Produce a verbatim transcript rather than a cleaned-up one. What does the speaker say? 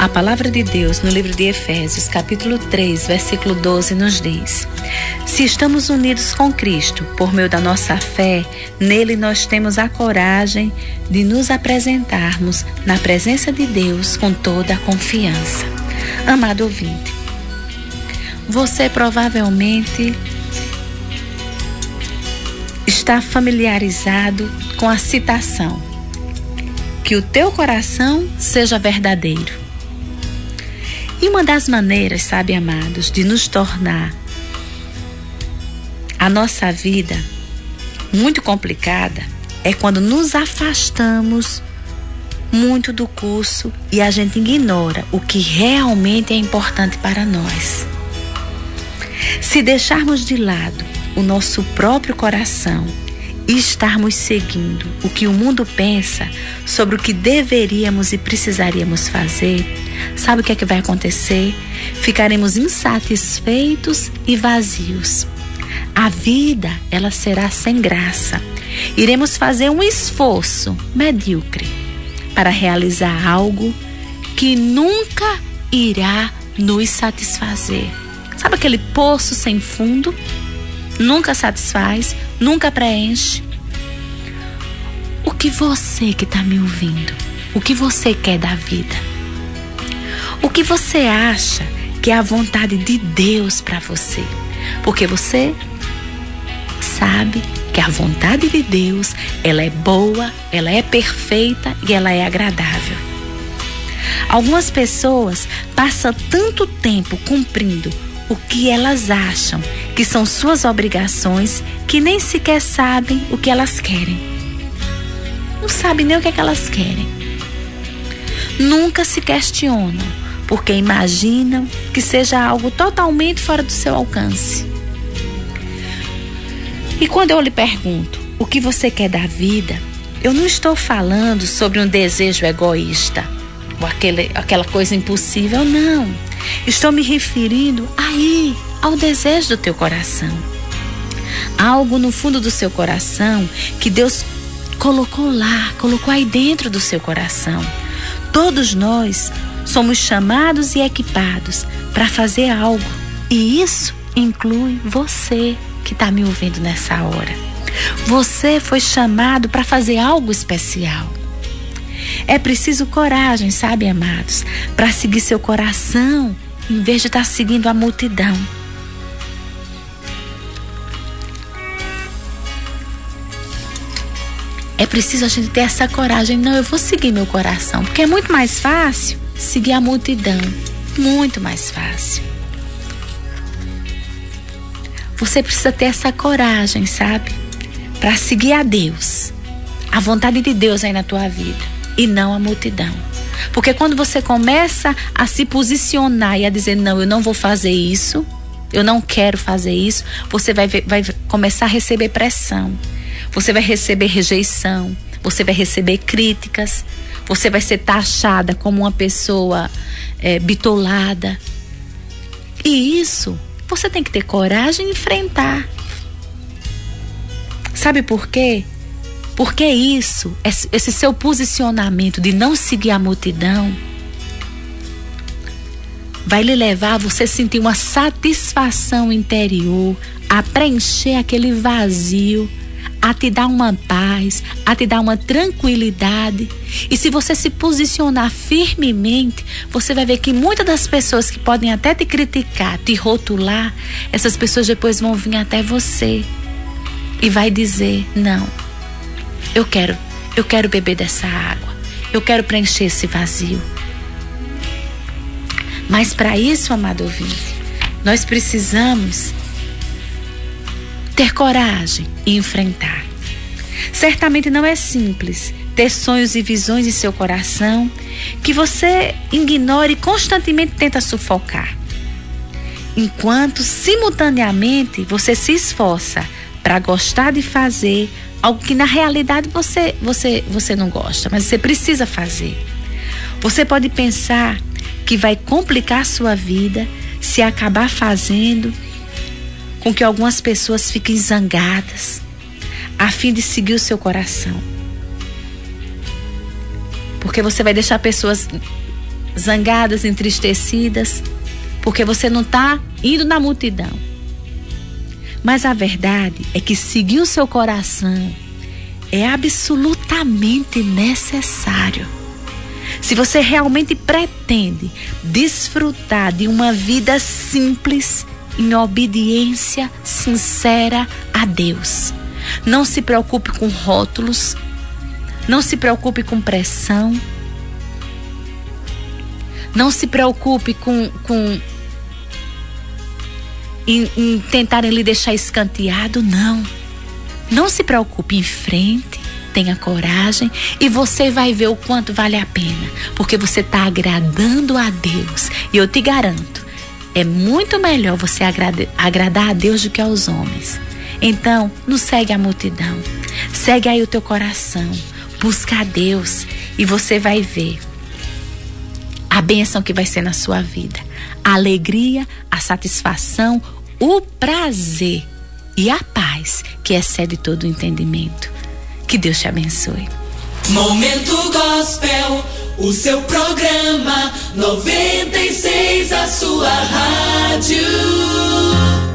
A palavra de Deus no livro de Efésios, capítulo três, versículo doze, nos diz: se estamos unidos com Cristo por meio da nossa fé, nele nós temos a coragem de nos apresentarmos na presença de Deus com toda a confiança. Amado ouvinte, você provavelmente está familiarizado com a citação: que o teu coração seja verdadeiro. E uma das maneiras, sabe, amados, de nos tornar a nossa vida muito complicada é quando nos afastamos muito do curso e a gente ignora o que realmente é importante para nós. Se deixarmos de lado o nosso próprio coração e estarmos seguindo o que o mundo pensa sobre o que deveríamos e precisaríamos fazer, sabe o que é que vai acontecer? Ficaremos insatisfeitos e vazios. A vida, ela será sem graça. Iremos fazer um esforço medíocre para realizar algo que nunca irá nos satisfazer. Sabe aquele poço sem fundo? Nunca satisfaz, nunca preenche. O que você que está me ouvindo, o que você quer da vida? O que você acha que é a vontade de Deus para você? Porque você sabe que a vontade de Deus, ela é boa, ela é perfeita e ela é agradável. Algumas pessoas passam tanto tempo cumprindo o que elas acham que são suas obrigações, que nem sequer sabem o que elas querem. Não sabem nem o que é que elas querem. Nunca se questionam, porque imaginam que seja algo totalmente fora do seu alcance. E quando eu lhe pergunto o que você quer da vida, eu não estou falando sobre um desejo egoísta, ou aquele, aquela coisa impossível, não. Estou me referindo aí ao desejo do teu coração. Algo no fundo do seu coração que Deus colocou lá, colocou aí dentro do seu coração. Todos nós somos chamados e equipados para fazer algo. E isso inclui você que está me ouvindo nessa hora. Você foi chamado para fazer algo especial. É preciso coragem, sabe, amados, para seguir seu coração, em vez de estar seguindo a multidão. É preciso a gente ter essa coragem. Não, eu vou seguir meu coração, porque é muito mais fácil seguir a multidão. Muito mais fácil. Você precisa ter essa coragem, sabe? Para seguir a Deus. A vontade de Deus aí na tua vida. E não a multidão. Porque quando você começa a se posicionar e a dizer, não, eu não vou fazer isso, eu não quero fazer isso, você vai, vai começar a receber pressão. Você vai receber rejeição. Você vai receber críticas. Você vai ser taxada como uma pessoa é, bitolada. E isso, você tem que ter coragem de enfrentar. Sabe por quê? Porque isso, esse seu posicionamento de não seguir a multidão, vai lhe levar a você sentir uma satisfação interior, a preencher aquele vazio, a te dar uma paz, a te dar uma tranquilidade. E se você se posicionar firmemente, você vai ver que muitas das pessoas que podem até te criticar, te rotular, essas pessoas depois vão vir até você e vai dizer, não, eu quero, eu quero beber dessa água, eu quero preencher esse vazio. Mas para isso, amado ouvinte, nós precisamos ter coragem e enfrentar. Certamente não é simples ter sonhos e visões em seu coração que você ignora e constantemente tenta sufocar. Enquanto simultaneamente você se esforça para gostar de fazer algo que na realidade você, você, você não gosta, mas você precisa fazer. Você pode pensar que vai complicar a sua vida se acabar fazendo com que algumas pessoas fiquem zangadas, a fim de seguir o seu coração. Porque você vai deixar pessoas zangadas, entristecidas, porque você não está indo na multidão. Mas a verdade é que seguir o seu coração é absolutamente necessário. Se você realmente pretende desfrutar de uma vida simples, em obediência sincera a Deus, não se preocupe com rótulos, não se preocupe com pressão, não se preocupe com, com em, em tentarem lhe deixar escanteado, não. Não se preocupe, em frente, tenha coragem e você vai ver o quanto vale a pena, porque você está agradando a Deus. E eu te garanto, é muito melhor você agrada, agradar a Deus do que aos homens. Então, não segue a multidão, segue aí o teu coração, busca a Deus e você vai ver a bênção que vai ser na sua vida, a alegria, a satisfação, o prazer e a paz que excede todo o entendimento. Que Deus te abençoe. Momento Gospel, o seu programa noventa e seis, a sua rádio.